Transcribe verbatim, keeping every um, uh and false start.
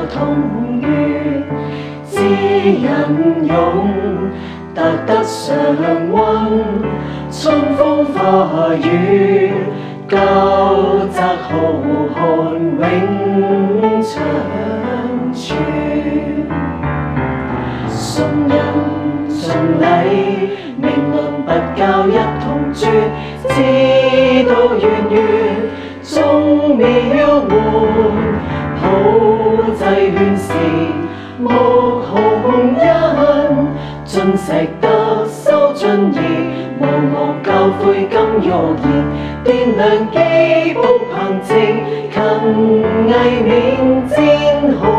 同源，知人勇，達得常溫，春風化雨，交則浩瀚永長存。順人順禮，命論不教一同絕，知道遠遠終渺換，普濟勸時目紅欣，進石德修進義，無無教誨金玉言，掂量機步憑直勤藝勉煎好。